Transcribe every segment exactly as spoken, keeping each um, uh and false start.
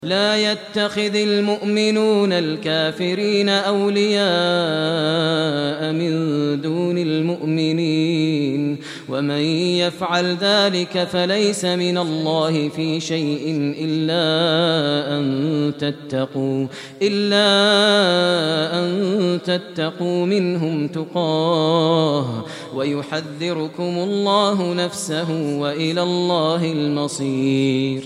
لا يتخذ المؤمنون الكافرين أولياء من دون المؤمنين ومن يفعل ذلك فليس من الله في شيء إلا أن تتقوا إلا أن تتقوا منهم تقاه ويحذركم الله نفسه وإلى الله المصير۔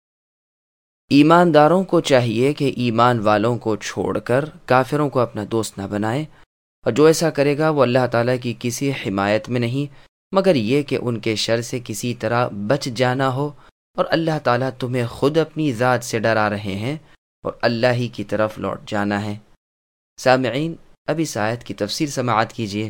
ایمانداروں کو چاہیے کہ ایمان والوں کو چھوڑ کر کافروں کو اپنا دوست نہ بنائے، اور جو ایسا کرے گا وہ اللہ تعالیٰ کی کسی حمایت میں نہیں مگر یہ کہ ان کے شر سے کسی طرح بچ جانا ہو، اور اللہ تعالیٰ تمہیں خود اپنی ذات سے ڈرا رہے ہیں اور اللہ ہی کی طرف لوٹ جانا ہے۔ سامعین، اب اس آیت کی تفسیر سماعت کیجیے۔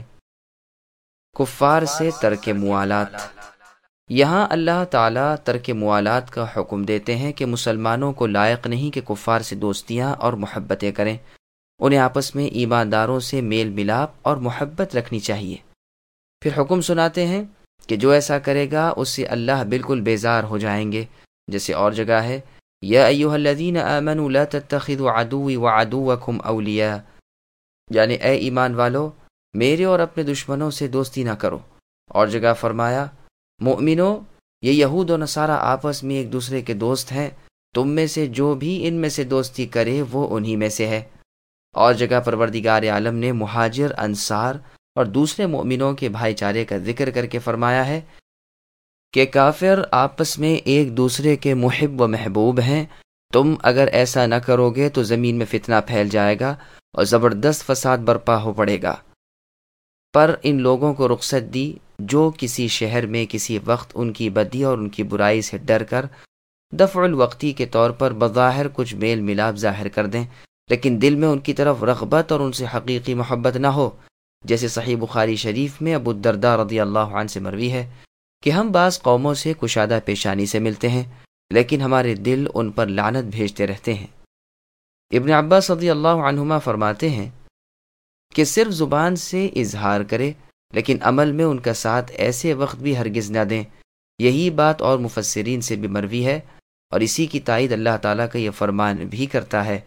کفار سے ترک موالات۔ یہاں اللہ تعالیٰ ترک موالات کا حکم دیتے ہیں کہ مسلمانوں کو لائق نہیں کہ کفار سے دوستیاں اور محبتیں کریں، انہیں آپس میں ایمانداروں سے میل ملاپ اور محبت رکھنی چاہیے۔ پھر حکم سناتے ہیں کہ جو ایسا کرے گا اس سے اللہ بالکل بیزار ہو جائیں گے، جیسے اور جگہ ہے یا ایھا الذین آمنوا لا تتخذوا عدوی وعدوکم اولیاء، یعنی اے ایمان والو میرے اور اپنے دشمنوں سے دوستی نہ کرو۔ اور جگہ فرمایا مومنو یہ یہود و نصارہ آپس میں ایک دوسرے کے دوست ہیں، تم میں سے جو بھی ان میں سے دوستی کرے وہ انہی میں سے ہے۔ اور جگہ پروردگار عالم نے مہاجر، انصار اور دوسرے مومنوں کے بھائی چارے کا ذکر کر کے فرمایا ہے کہ کافر آپس میں ایک دوسرے کے محب و محبوب ہیں، تم اگر ایسا نہ کرو گے تو زمین میں فتنہ پھیل جائے گا اور زبردست فساد برپا ہو پڑے گا۔ پر ان لوگوں کو رخصت دی جو کسی شہر میں کسی وقت ان کی بدی اور ان کی برائی سے ڈر کر دفع الوقتی کے طور پر بظاہر کچھ میل ملاپ ظاہر کر دیں، لیکن دل میں ان کی طرف رغبت اور ان سے حقیقی محبت نہ ہو، جیسے صحیح بخاری شریف میں ابو الدرداء رضی اللہ عنہ سے مروی ہے کہ ہم بعض قوموں سے کشادہ پیشانی سے ملتے ہیں لیکن ہمارے دل ان پر لعنت بھیجتے رہتے ہیں۔ ابن عباس رضی اللہ عنہما فرماتے ہیں کہ صرف زبان سے اظہار کرے لیکن عمل میں ان کا ساتھ ایسے وقت بھی ہرگز نہ دیں۔ یہی بات اور مفسرین سے بھی مروی ہے، اور اسی کی تائید اللہ تعالیٰ کا یہ فرمان بھی کرتا ہے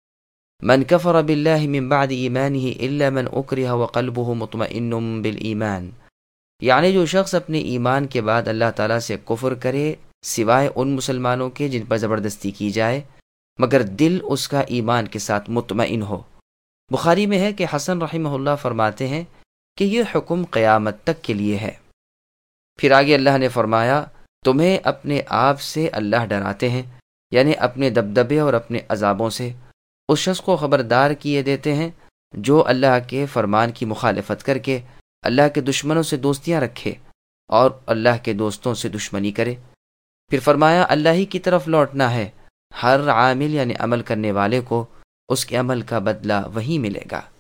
من کفر باللہ من بعد ایمانہ الا من اکرہ وقلبہ مطمئن بالایمان، یعنی جو شخص اپنے ایمان کے بعد اللہ تعالیٰ سے کفر کرے سوائے ان مسلمانوں کے جن پر زبردستی کی جائے مگر دل اس کا ایمان کے ساتھ مطمئن ہو۔ بخاری میں ہے کہ حسن رحمہ اللہ فرماتے ہیں کہ یہ حکم قیامت تک کے لیے ہے۔ پھر آگے اللہ نے فرمایا تمہیں اپنے آپ سے اللہ ڈراتے ہیں، یعنی اپنے دبدبے اور اپنے عذابوں سے۔ اس شخص کو خبردار کیے دیتے ہیں جو اللہ کے فرمان کی مخالفت کر کے اللہ کے دشمنوں سے دوستیاں رکھے اور اللہ کے دوستوں سے دشمنی کرے۔ پھر فرمایا اللہ ہی کی طرف لوٹنا ہے، ہر عامل یعنی عمل کرنے والے کو اس کے عمل کا بدلہ وہی ملے گا۔